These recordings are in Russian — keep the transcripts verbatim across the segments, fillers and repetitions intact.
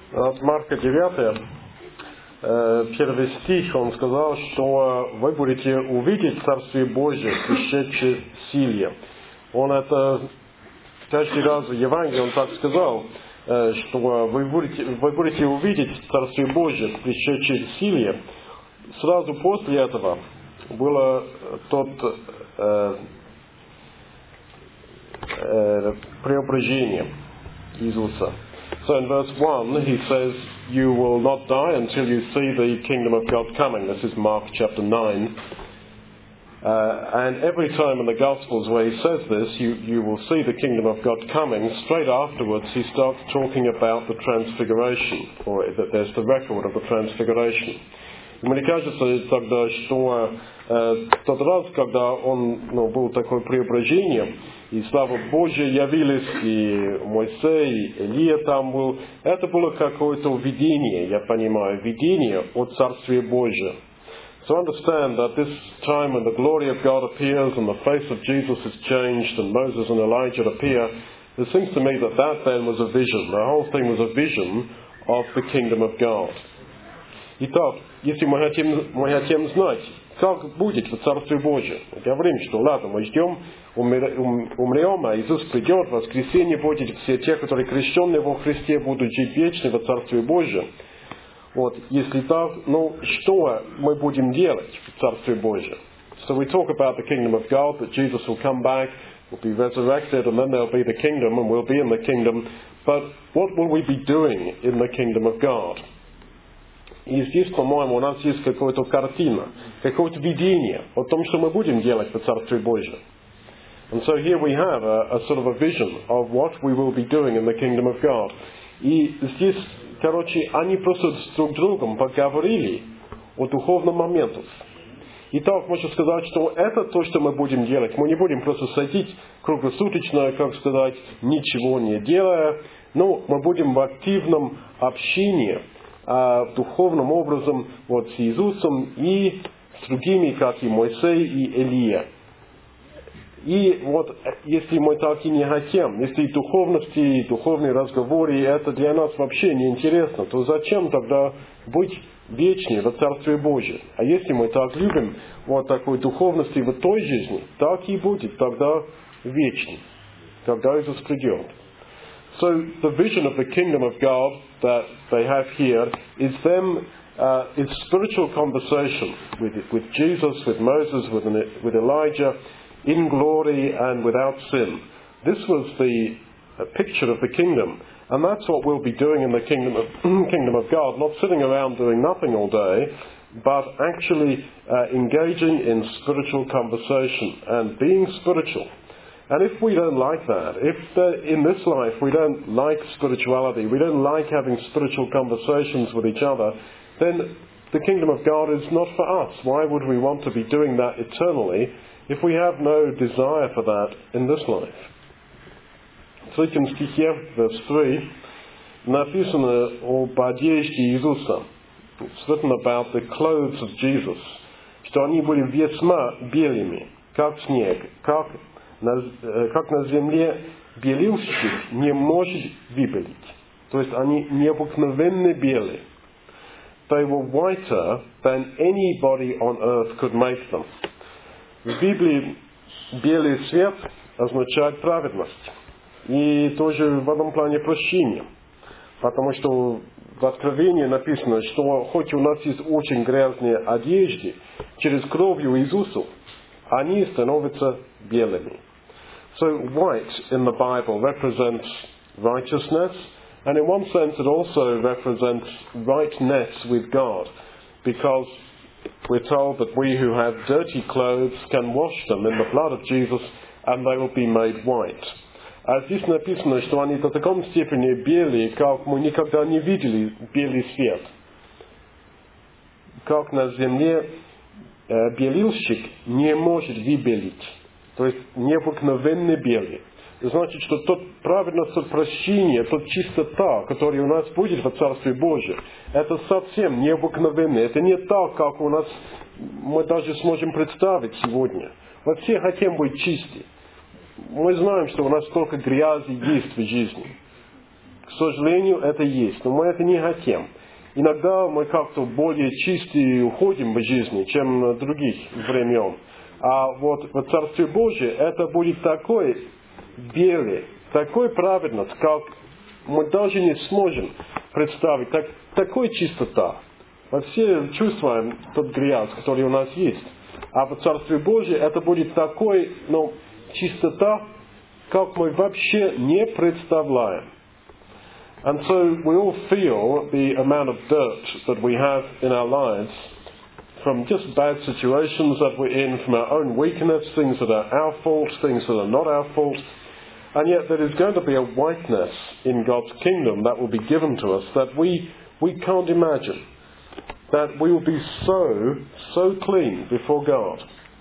От Марка девятого, первый стих, он сказал, что вы будете увидеть Царствие Божие в пришедшей силе. Он это каждый раз в Евангелии он так сказал, что вы будете, вы будете увидеть Царствие Божие в пришедшей силе. Сразу после этого было тот э, э, преображение Иисуса. So in verse one, he says, you will not die until you see the kingdom of God coming. This is Mark chapter nine. Uh, and every time in the Gospels where he says this, you, you will see the kingdom of God coming, straight afterwards he starts talking about the transfiguration, or that there's the record of the transfiguration. И мне кажется тогда, что э, тот раз, когда он, ну, был такое преображение, и слава Божья явились, и Моисей, и Илия там был, это было какое-то видение, я понимаю, видение от Царствия Божия. So understand that this time when the glory of God appears and the face of Jesus is changed and Moses and Elijah appear, it seems to me that that then was a vision. The whole thing was a vision of the kingdom of God. Итак, если мы хотим, мы хотим знать, как будет в Царстве Божьем, говорим, что ладно, мы ждем, умрем, а Иисус придет, в воскресенье будет, все те, которые крещенные во Христе, будут жить вечно в Царстве Божьем. Вот, если так, ну, что мы будем делать в Царстве Божьем? So we talk about the kingdom of God, that Jesus will come back, will be resurrected, and then there'll be the kingdom, and we'll be in the kingdom. But what will we be doing in the kingdom of God? И здесь, по-моему, у нас есть какая-то картина, какое-то видение о том, что мы будем делать в Царстве Божьем. And so here we have a, a sort of a vision of what we will be doing in the kingdom of God. И здесь, короче, они просто с друг другом поговорили о духовном моменте. Итак, можно сказать, что это то, что мы будем делать. Мы не будем просто сидеть круглосуточно, как сказать, ничего не делая, но мы будем в активном общении, Uh, духовным образом вот, с Иисусом и с другими, как и Моисей и Илия. И вот если мы так и не хотим, если духовности и духовные разговоры, это для нас вообще не интересно, то зачем тогда быть вечнее в Царстве Божьем? А если мы так любим вот такой духовности в той жизни, так и будет тогда вечней, когда Иисус придет. So the vision of the kingdom of God that they have here is them, uh, is spiritual conversation with, with Jesus, with Moses, with, with Elijah, in glory and without sin. This was the uh, picture of the kingdom. And that's what we'll be doing in the kingdom of, kingdom of God, not sitting around doing nothing all day, but actually uh, engaging in spiritual conversation and being spiritual. And if we don't like that, if the, in this life we don't like spirituality, we don't like having spiritual conversations with each other, then the kingdom of God is not for us. Why would we want to be doing that eternally if we have no desire for that in this life? В третьем стихе, verse three, написано об одежде Иисуса. It's written about the clothes of Jesus, что они были весьма белыми, как снег, как На, как на земле белильщик не может выбелить. То есть они необыкновенно белые. They were whiter than anybody on earth could make them. В Библии белый цвет означает праведность. И тоже в этом плане прощение. Потому что в Откровении написано, что хоть у нас есть очень грязные одежды, через кровью Иисуса они становятся белыми. So white in the Bible represents righteousness, and in one sense it also represents rightness with God, because we're told that we who have dirty clothes can wash them in the blood of Jesus and they will be made white. А здесь написано, что они до такой степени белые, как мы никогда не видели белый свет. Как на земле э, белильщик не может выбелить. То есть необыкновенно белый. Значит, что тот праведность, тот прощение, тот чистота, которая у нас будет в Царстве Божьем, это совсем необыкновенно. Это не так, как у нас мы даже сможем представить сегодня. Мы все хотим быть чисты. Мы знаем, что у нас столько грязи есть в жизни. К сожалению, это есть, но мы это не хотим. Иногда мы как-то более чистые уходим в жизни, чем других времен. А вот в Царстве Божьем это будет такой белый, такой праведность, как мы даже не сможем представить, так, такой чистота. Мы все чувствуем тот грязь, который у нас есть. А в Царстве Божьем это будет такой, ну, чистота, как мы вообще не представляем. And so we all feel the amount of dirt that we have in our lives from just bad situations that we're in, from our own weakness, things that are our fault, things that are not our fault. And yet there is going to be a whiteness in God's kingdom that will be given to us that we, we can't imagine. That we will be so, so clean before God.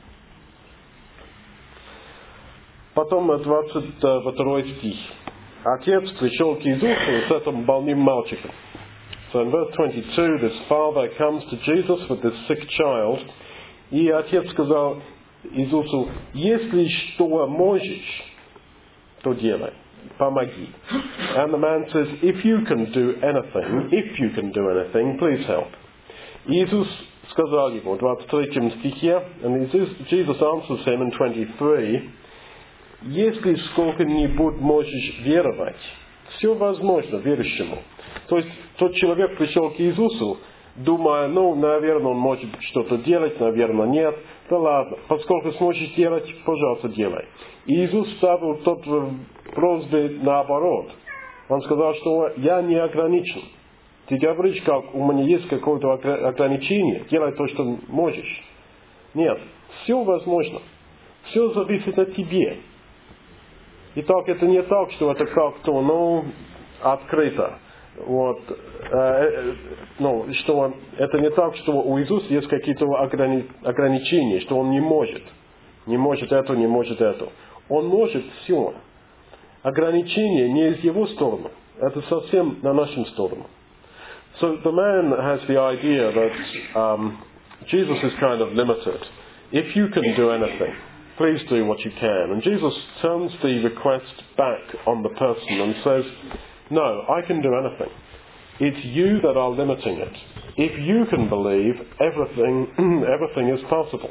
Потом двадцать второй стих. Отец пришел к Иисусу с этим больным мальчиком. So in verse twenty-two, this father comes to Jesus with this sick child. И отец сказал Иисусу, если что можешь, то делай. Помоги. And the man says, if you can do anything, if you can do anything, please help. Иисус сказал ему в двадцать третьем стихе, and Jesus answers him in twenty-three, если сколько-нибудь можешь веровать, все возможно верующему. То есть тот человек пришел к Иисусу, думая, ну, наверное, он может что-то делать, наверное, нет. Да ладно, поскольку сможешь делать, пожалуйста, делай. И Иисус ставил тот просьбе наоборот. Он сказал, что я не ограничен. Ты говоришь, как у меня есть какое-то ограничение, делай то, что можешь. Нет, все возможно. Все зависит от тебя. Итак, это не так, что это как-то, ну, открыто. Вот, э, ну, что он, это не так, что у Иисуса есть какие-то ограни, ограничения, что он не может. Не может это, не может это. Он может все. Ограничение не из его стороны. Это совсем на нашу сторону. So the man has the idea that um, Jesus is kind of limited. If you can do anything, please do what you can. And Jesus turns the request back on the person and says, no, I can do anything. It's you that are limiting it. If you can believe, everything, everything is possible.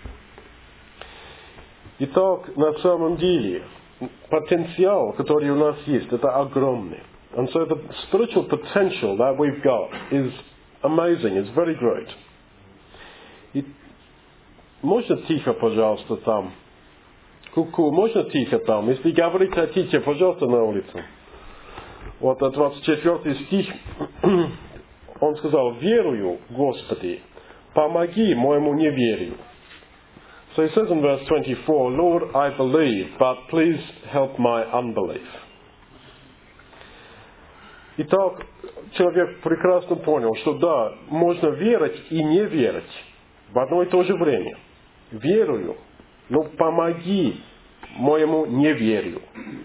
Итак, на самом деле, потенциал, который у нас есть, это огромный. And so the spiritual potential that we've got is amazing, it's very great. И можно тихо, пожалуйста, там? Ку-ку, можно тихо там? Если говорить хотите, пожалуйста, на улицу. Вот двадцать четвёртый стих, он сказал, верую, Господи, помоги моему неверию. So he says in verse twenty-four, Lord, I believe, but please help my unbelief. Итак, человек прекрасно понял, что да, можно верить и не верить в одно и то же время. Верую, но помоги моему неверию.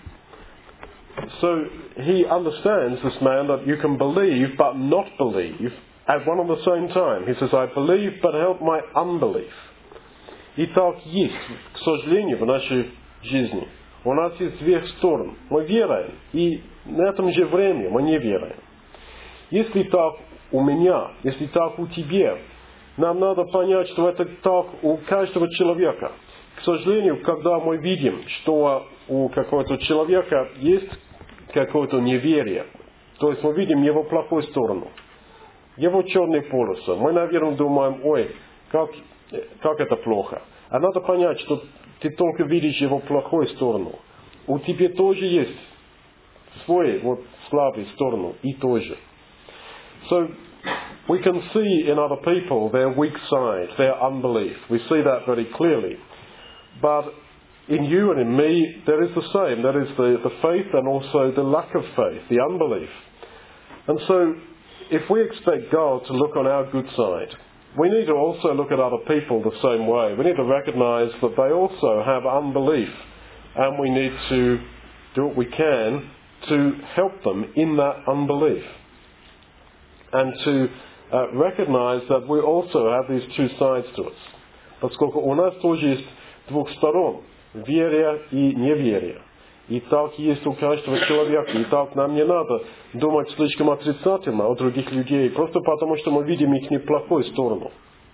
So he understands, this man, that you can believe but not believe at one and the same time. He says, I believe, but help my unbelief. И так есть, к сожалению, в нашей жизни. У нас есть две стороны. Мы веруем, и на этом же время мы не веруем. Если так у меня, если так у тебя, нам надо понять, что это так у каждого человека. К сожалению, когда мы видим, что у какого-то человека есть какое-то неверие, то есть мы видим его плохую сторону, его черные полосы, мы, наверное, думаем, ой, как, как это плохо. А надо понять, что ты только видишь его плохую сторону. У тебя тоже есть свой вот слабый сторону и тоже. So we can see in other people their weak side, their unbelief. We see that very clearly. But in you and in me, there is the same. That is the, the faith and also the lack of faith, the unbelief. And so if we expect God to look on our good side, we need to also look at other people the same way. We need to recognize that they also have unbelief, and we need to do what we can to help them in that unbelief. And to uh, recognize that we also have these two sides to us. Поскольку у нас тоже есть двух сторон, верие и неверие. И так есть у каждого человека. И так нам не надо думать слишком отрицательно о других людей, просто потому что мы видим их неплохую сторону.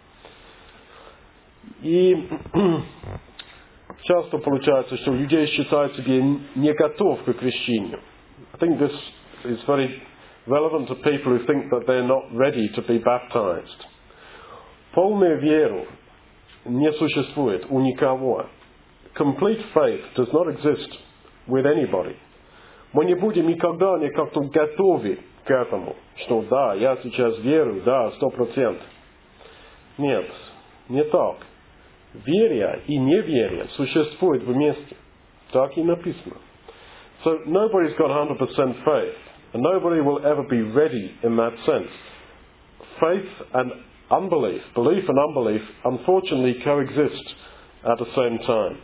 И часто получается, что людей считают себя не готов к крещению. I think this is very relevant to people who think that they're not ready to be baptized. Полную веру не существует у никого. Complete faith does not exist with anybody. Мы не будем никогда не как-то готовы к этому, что да, я сейчас верю, да, сто процентов. Нет, не так. Веря и неверие существуют вместе. Так и написано. So nobody's got one hundred percent faith. And nobody will ever be ready in that sense. Faith and unbelief, belief and unbelief, unfortunately coexist at the same time.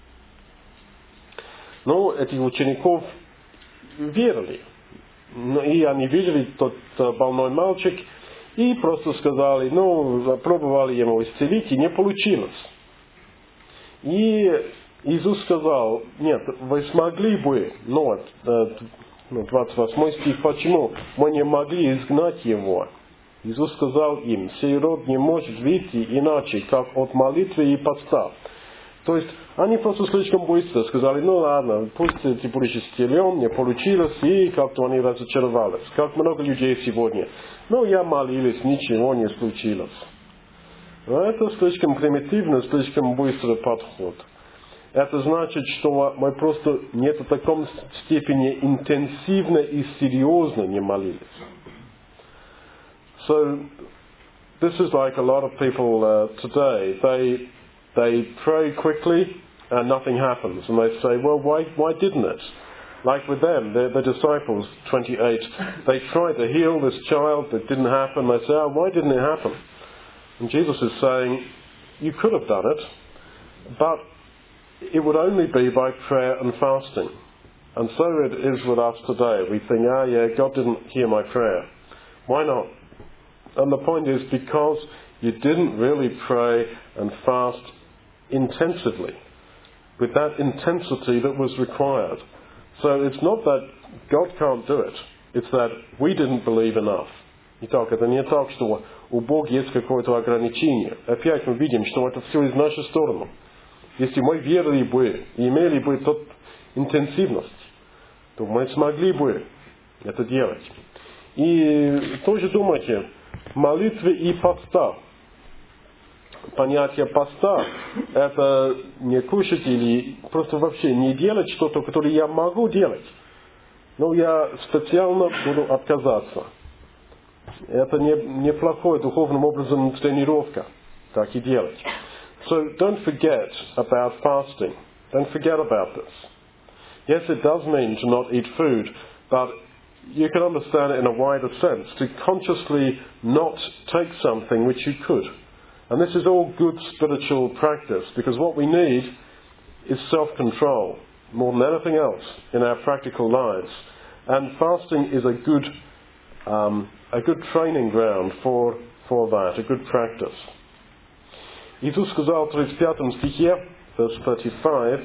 Ну, этих учеников верили. И они видели тот больной мальчик, и просто сказали, ну, пробовали ему исцелить, и не получилось. И Иисус сказал, нет, вы смогли бы, ну, вот, ну, двадцать восьмой стих, почему мы не могли изгнать его? Иисус сказал им, сей род не может выйти иначе, как от молитвы и поста. То есть, они просто слишком быстро сказали, ну ладно, пусть ты будешь исцелен, не получилось, и как-то они разочаровались. Как много людей сегодня. Ну, я молилась, ничего не случилось. Но это слишком примитивно, слишком быстрый подход. Это значит, что мы просто не в таком степени интенсивно и серьезно не молились. So, this is like a lot of people uh, today. They they pray quickly and nothing happens, and they say, well, why why didn't it? Like with them, the, the disciples, twenty-eight, they tried to heal this child, it didn't happen. They say, oh, why didn't it happen? And Jesus is saying, you could have done it, but it would only be by prayer and fasting. And so it is with us today. We think, ah, yeah, God didn't hear my prayer. Why not? And the point is because you didn't really pray and fast intensively, with that intensity that was required. So it's not that God can't do it. It's that we didn't believe enough. Итак, это не так, что у Бога есть какое-то ограничение. Опять мы видим, что это все из нашей стороны. Если мы верили бы и имели бы тот интенсивность, то мы смогли бы это делать. И тоже думайте, молитвы и поста. Понятие поста – это не кушать или просто вообще не делать что-то, которое я могу делать. Но я специально буду отказаться. Это не, неплохой духовным образом тренировка, так и делать. So don't forget about fasting. Don't forget about this. Yes, it does mean to not eat food, but you can understand it in a wider sense, to consciously not take something which you could. And this is all good spiritual practice, because what we need is self-control more than anything else in our practical lives. And fasting is a good, um, a good training ground for, for that, a good practice. Иисус сказал в тридцать пятом стихе, verse thirty-five,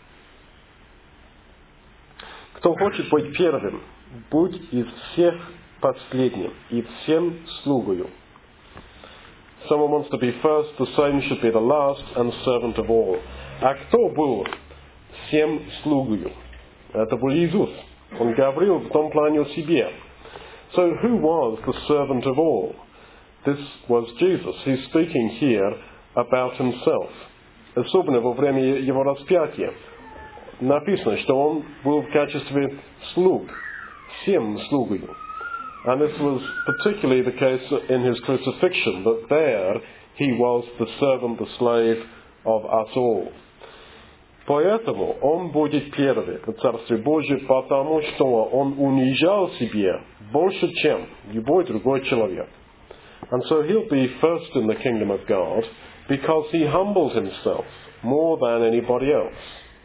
кто хочет быть первым, будь из всех последним и всем слугою. Someone wants to be first, the same should be the last, and servant of all. А кто был всем слугою? Это был Иисус. Он говорил в том плане о себе. So who was the servant of all? This was Jesus. He's speaking here about himself. Особенно во время его распятия. Написано, что он был в качестве слуг, всем слугою. And this was particularly the case in his crucifixion, that there he was the servant, the slave of us all. Поэтому он будет первым в Царстве Божьем, потому что он унижал себя больше, чем любой другой человек. And so he'll be first in the kingdom of God because he humbled himself more than anybody else.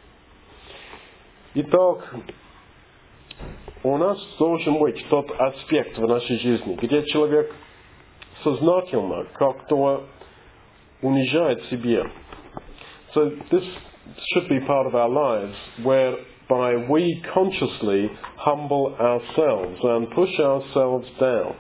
Итак, у нас должен быть тот аспект в нашей жизни, где человек сознательно как-то унижает себя. So this should be part of our lives where by we consciously humble ourselves and push ourselves down.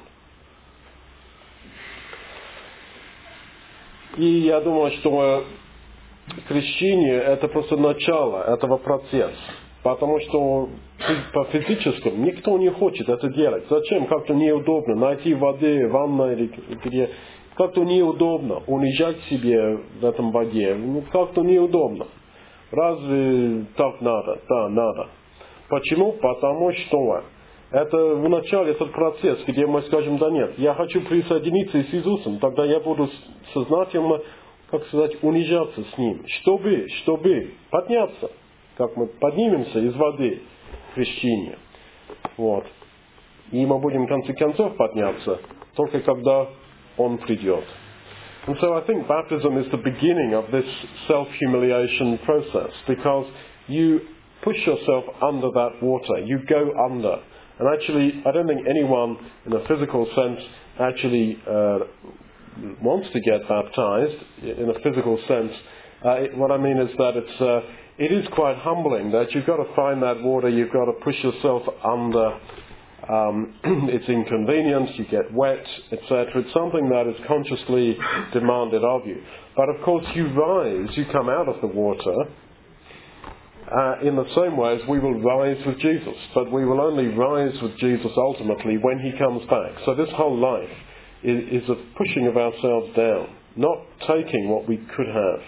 И я думаю, что крещение – это просто начало этого процесса. Потому что по физическому никто не хочет это делать. Зачем? Как-то неудобно найти воды, ванна или где. Как-то неудобно унижать себе в этом воде. Ну, как-то неудобно. Разве так надо? Да, надо. Почему? Потому что это в начале этот процесс, где мы скажем, да нет, я хочу присоединиться с Иисусом, тогда я буду сознательно, как сказать, унижаться с Ним, чтобы, чтобы подняться, как мы поднимемся из воды крещения. Вот. И мы будем в конце концов подняться, только когда Он придет. And so I think baptism is the beginning of this self-humiliation process, because you push yourself under that water, you go under. And actually, I don't think anyone in a physical sense actually uh, wants to get baptized in a physical sense. Uh, it, what I mean is that it's uh, it is quite humbling that you've got to find that water, you've got to push yourself under. Um, it's inconvenience, you get wet, et cetera. It's something that is consciously demanded of you. But of course, you rise, you come out of the water. Uh, in the same way as we will rise with Jesus, but we will only rise with Jesus ultimately when He comes back. So this whole life is, is a pushing of ourselves down, not taking what we could have.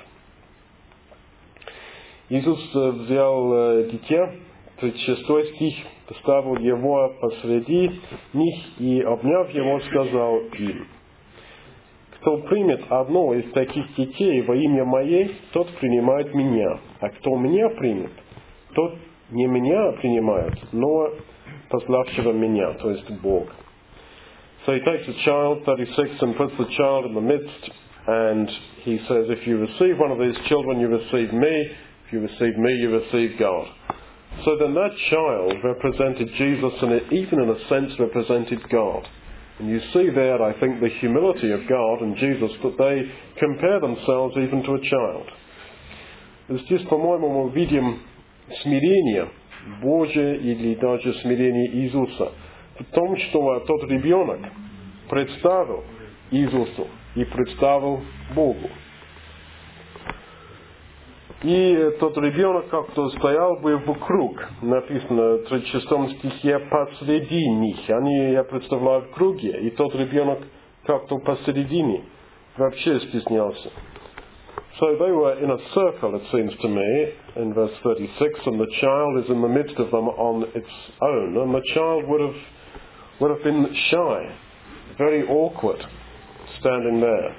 Иисус взял дитя, тридцать шестой стих, поставил его посреди них и, обняв его, сказал им: «Кто примет одно из таких детей во имя Мое, тот принимает Меня, а кто Меня примет, тот не Меня принимает, но пославшего Меня», то есть Бог. So He takes a child, thirty-six, and puts the child in the midst, and He says, if you receive one of these children, you receive Me. If you receive Me, you receive God. So then that child represented Jesus, and it even in a sense represented God. And you see there, I think, the humility of God and Jesus, that they compare themselves even to a child. Здесь, по-моему, мы видим смирение Божие или даже смирение Иисуса в том, что тот ребенок представил Иисусу и представил Богу. И тот ребенок как-то стоял бы вокруг, написано в тридцать шестом стихе, посреди них. Они, я представляю, в круге, и тот ребенок как-то посередине вообще стеснялся. So they were in a circle, it seems to me, in verse thirty-six, and the child is in the midst of them on its own. And the child would have, would have been shy, very awkward, standing there.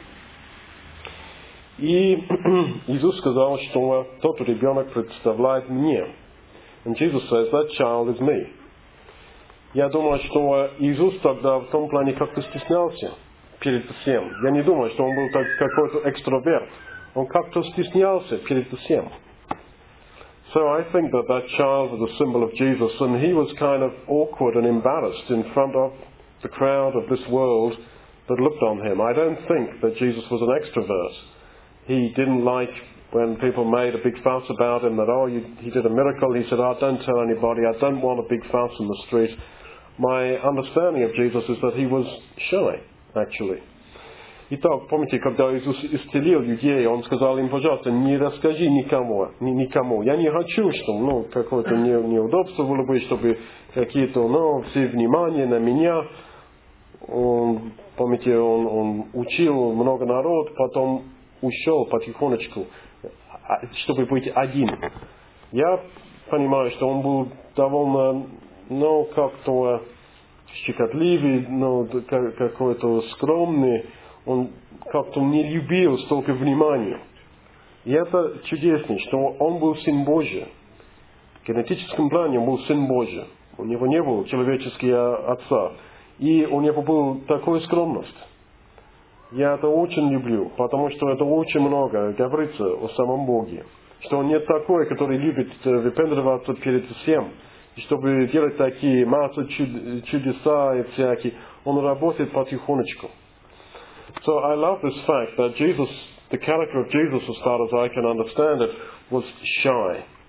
И Иисус сказал, что тот ребенок представляет мне. And Jesus says, that child is me. Я думаю, что Иисус тогда в том плане как-то стеснялся перед всем. Я не думаю, что он был так, какой-то экстраверт. Он как-то стеснялся перед всем. So I think that that child was a symbol of Jesus, and he was kind of awkward and embarrassed in front of the crowd of this world that looked on him. I don't think that Jesus was an extrovert. He didn't like when people made a big fuss about him, that, oh, you, he did a miracle. He said, oh, don't tell anybody. I don't want a big fuss in the street. My understanding of Jesus is that he was shy, actually. Итак, помните, когда Иисус исцелил людей, Он сказал им, пожалуйста, не расскажи никому, никому. Я не хочу, чтобы, ну, какое-то неудобство было бы, чтобы какие-то, ну, все внимание на меня. Он, помните, он, он учил много народ, потом ушел потихонечку, чтобы быть один. Я понимаю, что он был довольно, ну, как-то щекотливый, ну, какой-то скромный. Он как-то не любил столько внимания. И это чудесно, что он был Сын Божий. В генетическом плане он был Сын Божий. У него не было человеческого отца. И у него была такая скромность. Я это очень люблю, потому что это очень много говорится о самом Боге. Что он не такой, который любит выпендриваться перед всем, чтобы делать такие массы чудеса и всякие. Он работает потихонечку. So I love this fact that Jesus, the character of Jesus, as far as I can understand it, was shy.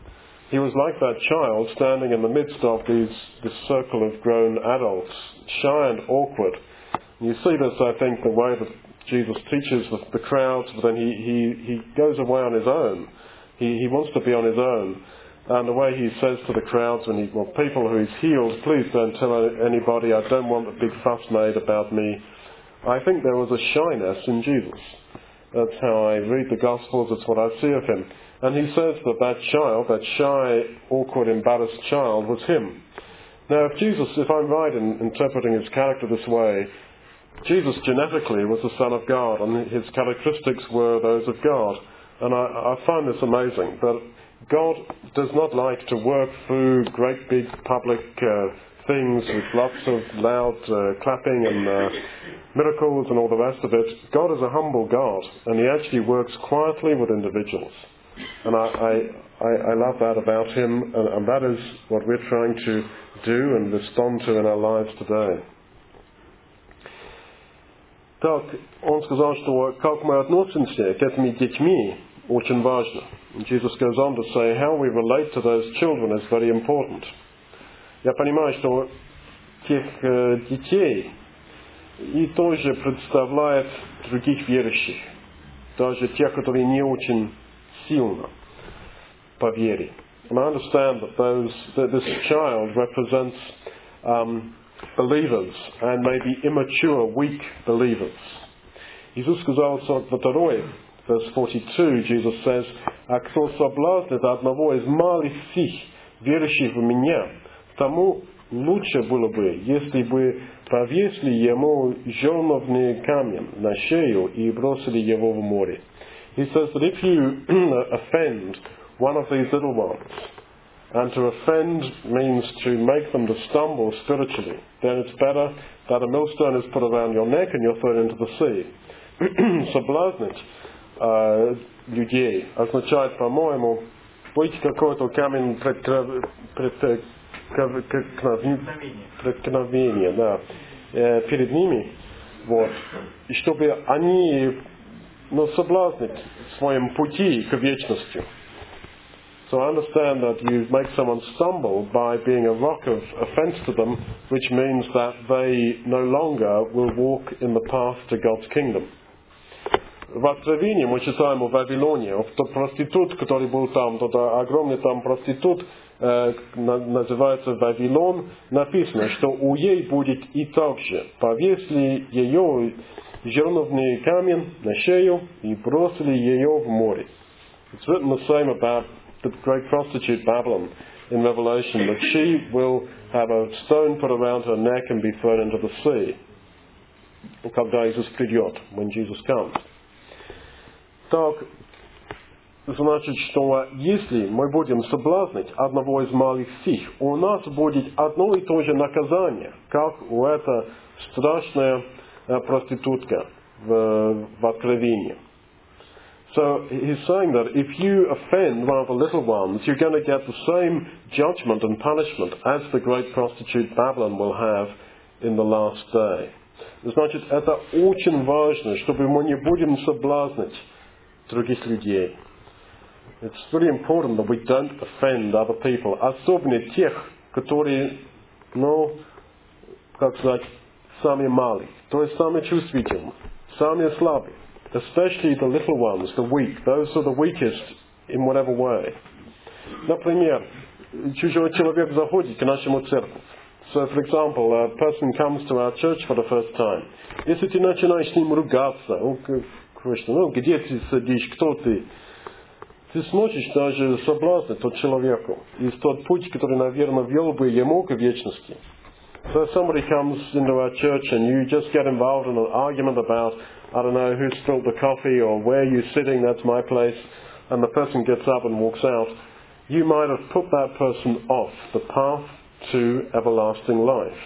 He was like that child standing in the midst of these, this circle of grown adults, shy and awkward. And you see this, I think, the way that Jesus teaches the, the crowds, but then he, he, he goes away on his own. He, he wants to be on his own. And the way he says to the crowds, when he, well, people who he's healed, please don't tell anybody, I don't want a big fuss made about me. I think there was a shyness in Jesus. That's how I read the Gospels, that's what I see of him. And he says that that child, that shy, awkward, embarrassed child, was him. Now, if Jesus, if I'm right in interpreting his character this way, Jesus genetically was the Son of God, and his characteristics were those of God. And I, I find this amazing, that God does not like to work through great big public uh, things with lots of loud uh, clapping and uh, miracles and all the rest of it. God is a humble God, and he actually works quietly with individuals. And I, I, I, I love that about him, and, and that is what we're trying to do and respond to in our lives today. Так, он сказал, что как мы относимся к этим детьми очень важно. And Jesus goes on to say how we relate to those children is very important. Я понимаю, что тех э, детей и тоже представляет других верующих, даже тех, которые не очень сильно по вере. And I understand that those that this child represents um, believers and maybe immature, weak believers. Иисус сказал во второй, verse forty-two, Jesus says, «А кто соблазнит одного из малых сих, верующих в Меня, тому лучше было бы, если бы повесили ему жерновный камень на шею и бросили его в море». He says that if you offend one of these little ones, and to offend means to make them to stumble spiritually, then it's better that a millstone is put around your neck and you're thrown into the sea. Соблазнить uh, людей означает, по-моему, быть какой-то камень преткновения, да, перед ними, вот, и чтобы они, ну, соблазнить в своем пути к вечности. So I understand that you make someone stumble by being a rock of offense to them, which means that they no longer will walk in the path to God's kingdom. В Откровении мы читаем о Вавилоне, тот проститут, который был там, тот огромный там проститут, э, называется Вавилон, написано, что у ей будет и так же. Повесили ее жерновный камень на шею и бросили ее в море. It's written the same about the great prostitute Babylon in Revelation, that she will have a stone put around her neck and be thrown into the sea. Когда Иисус придет, when Jesus comes. Так, значит, что если мы будем соблазнить одного из малых сих, у нас будет одно и то же наказание, как у этой страшной проститутка в, в Откровении. So he's saying that if you offend one of the little ones, you're going to get the same judgment and punishment as the great prostitute Babylon will have in the last day. Значит, это очень важно, чтобы мы не будем соблазнить других людей. It's very important that we don't offend other people, особенно тех, которые, ну, как сказать, самые малые, то есть самые чувствительные, самые слабые. Especially the little ones, the weak. Those are the weakest in whatever way. Например, чужой человек заходит к нашему церкви. So, for example, a person comes to our church for the first time. Если ты начинаешь с ним ругаться, ну, ну, где ты сидишь, кто ты? Ты смотришь даже соблазн тот человеку. И тот путь, который, наверное, вел бы ему к вечности. So somebody comes into our church and you just get involved in an argument about, I don't know, who spilled the coffee or where you're sitting, that's my place, and the person gets up and walks out, you might have put that person off the path to everlasting life.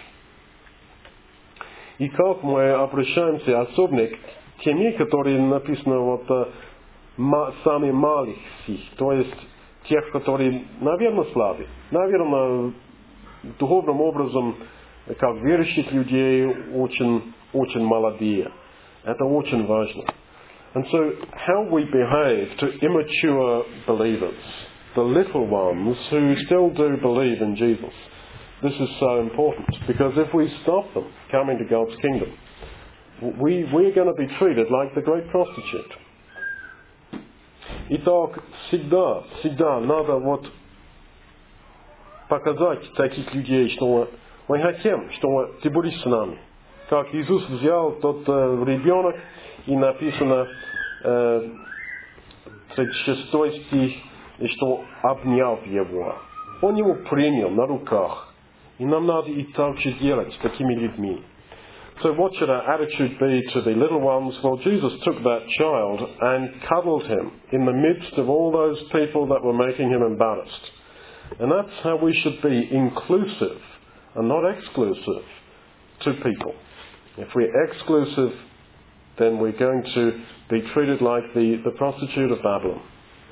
И как мы обращаемся, особенно к теми, которые написано вот самые малых сих, то есть тех, которые, наверное, слабы, наверное, духовным образом, как верующих людей, очень, очень молодые. Это очень важно. And so, how we behave to immature believers the little ones who still do believe in Jesus. This is so important, because if we stop them coming to God's kingdom, we, we're going to be treated like the great prostitute. Итак, всегда, всегда надо вот показать таких людей, что мы хотим, что ты будешь с нами. Как Иисус взял тот э, ребенок, и написано э, тридцать шестой стих, и что обнял его. Он его принял на руках. И нам надо и так же делать с такими людьми. So what should our attitude be to the little ones? Well, Jesus took that child and cuddled him in the midst of all those people that were making him embarrassed. And that's how we should be, inclusive and not exclusive to people. If we're exclusive, then we're going to be treated like the, the prostitute of Babylon.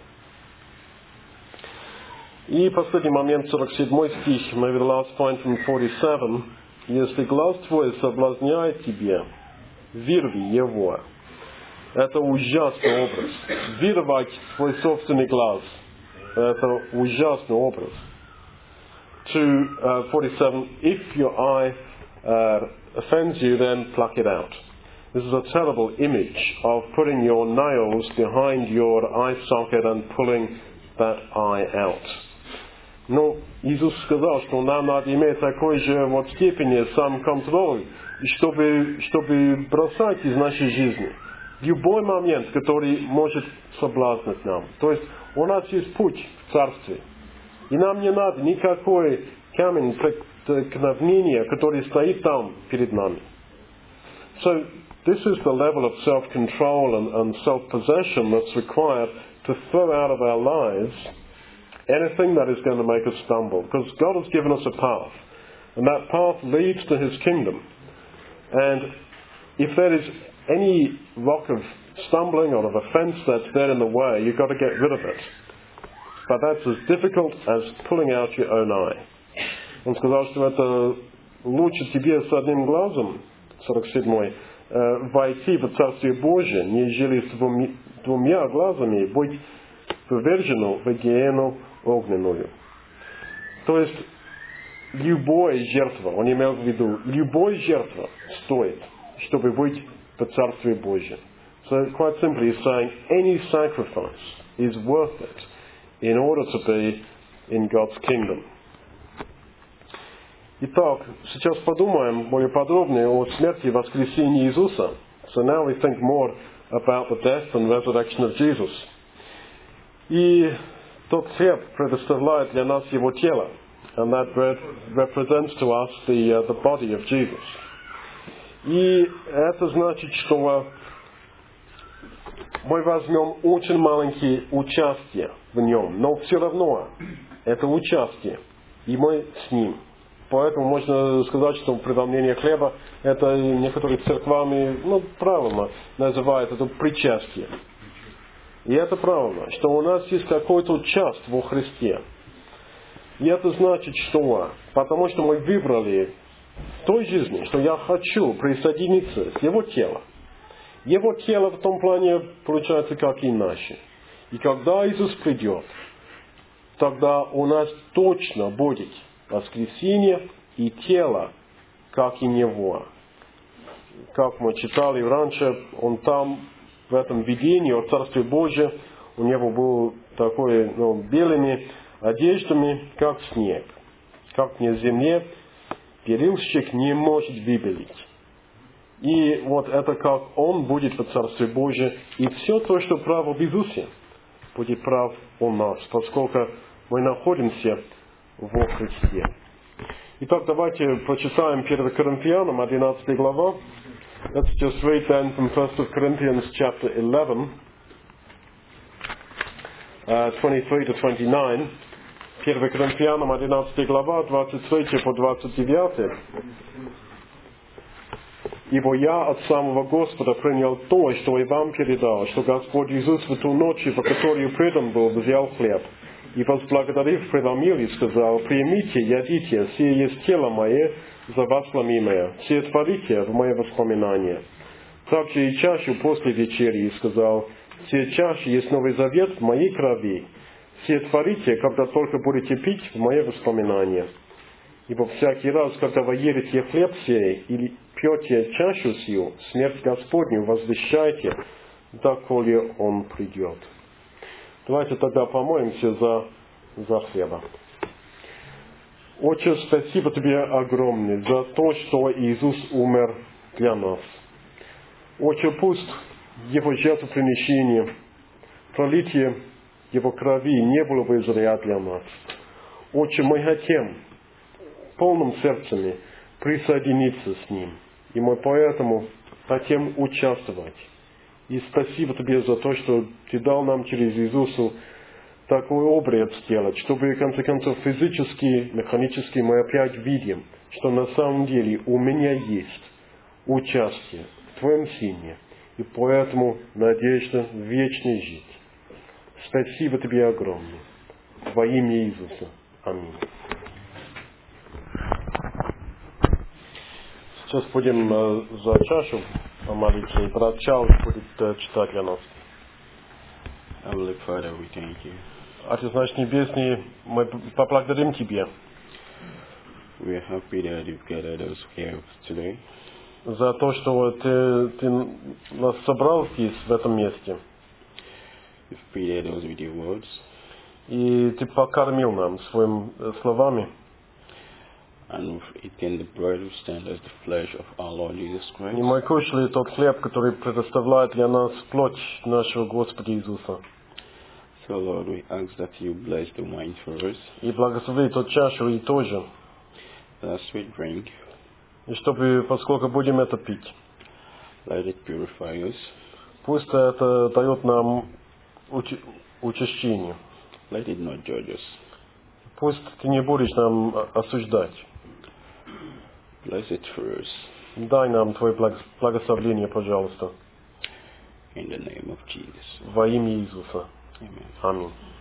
И последний момент, сорок седьмой стих, maybe the last point from forty-seven. Если глаз твой соблазняет тебя, вырви его. Это ужасный образ. Вырвать свой собственный глаз. Это ужасный образ. To uh, forty-seven, if your eye uh, offends you, then pluck it out. This is a terrible image of putting your nails behind your eye socket and pulling that eye out. Но Иисус сказал, что нам надо иметь такой же вот степени самоконтроль, чтобы, чтобы бросать из нашей жизни в любой момент, который может соблазнить нам. То есть у нас есть путь в Царстве. И нам не надо никакой камень преткновения, который стоит там перед нами. So this is the level of self-control and, and self-possession that's required to throw out of our lives anything that is going to make us stumble. Because God has given us a path. And that path leads to His kingdom. And if there is any rock of stumbling or of offence that's there in the way, you've got to get rid of it. But that's as difficult as pulling out your own eye. Он сказал, что это лучше тебе с одним глазом, сорок седьмой, войти в Царствие Божие, нежели с двумя, двумя глазами быть повержену в гиену огненную. То есть, любая жертва, он имел в виду, любая жертва стоит, чтобы быть в Царстве Божьем. So, quite simply, he's saying, any sacrifice is worth it in order to be in God's kingdom. Итак, сейчас подумаем более подробно о смерти и воскресении Иисуса. So now we think more about the death and resurrection of Jesus. И тот хлеб предоставляет для нас Его тело. And that bread represents to us the, uh, the body of Jesus. И это значит, что мы возьмем очень маленькие участие в нем. Но все равно это участие. И мы с ним. Поэтому можно сказать, что преломление хлеба, это некоторые церквами, ну, правильно называют это причастие. И это правильно, что у нас есть какой-то часть во Христе. И это значит, что потому что мы выбрали в той жизни, что я хочу присоединиться с Его телом. Его тело в том плане получается как иначе. И когда Иисус придет, тогда у нас точно будет воскресение и тело, как и Него. Как мы читали раньше, Он там, в этом видении о Царстве Божьем, у Него был такой, ну, белыми одеждами, как снег. Как на земле перильщик не может выбелить. И вот это как Он будет в Царстве Божьем, и все то, что право в Иисусе, будет прав у нас, поскольку мы находимся во Христе. Итак, давайте прочитаем первое Коринфянам, одиннадцатая глава. Let's just read then from First Corinthians chapter eleven, uh, twenty-three to twenty-nine. первое Коринфянам, одиннадцатая глава, двадцать третья по двадцать девятая. «Ибо я от самого Господа принял то, что и вам передал, что Господь Иисус в ту ночь, в которую предан был, взял хлеб, и, возблагодарив, преломил и сказал: примите, ядите, сие есть тело мое, за вас ломимое, сие творите в мое воспоминание. Также и чашу после вечери, и сказал: сие чаша есть новый завет в моей крови, Сие творите, когда только будете пить в мое воспоминание. Ибо всякий раз, когда вы едите хлеб сей или пьете чашу сию, смерть Господню возвещайте, доколе Он придет». Давайте тогда помолимся за, за хлеба. Отче, спасибо Тебе огромное за то, что Иисус умер для нас. Отче, пусть Его жертвоприношение, пролитие Его крови не было бы зря для нас. Отче, мы хотим полным сердцем присоединиться с Ним. И мы поэтому хотим участвовать. И спасибо Тебе за то, что Ты дал нам через Иисуса такой обряд сделать, чтобы, в конце концов, физически, механически мы опять видим, что на самом деле у меня есть участие в Твоем Сыне, и поэтому надежда вечно жить. Спасибо Тебе огромное. Во имя Иисуса. Аминь. Сейчас будем э, за чашу помолиться, и брат Чарльз будет э, читать для нас. Heavenly Father, we thank you. Отец наш Небесный, мы поблагодарим Тебе We are happy that you've gathered us here today. за то, что Ты, ты нас собрал здесь, в этом месте. You've feeded us with your words. И Ты покормил нам своими словами. And we've eaten the bread which stands as the flesh of our Lord Jesus Christ. И мы кушали тот хлеб, который предоставляет для нас плоть нашего Господа Иисуса. So, Lord, we ask that you bless the wine for us. И благослови тот чашу и тоже. As we drink, И чтобы, поскольку будем это пить, let it purify us. пусть это дает нам уч- учащение. Let it not judge us. Пусть Ты не будешь нам осуждать. Bless it for us. Дай нам Твое благо- благословение, пожалуйста. In the name of Jesus. Во имя Иисуса. Amen. Аминь.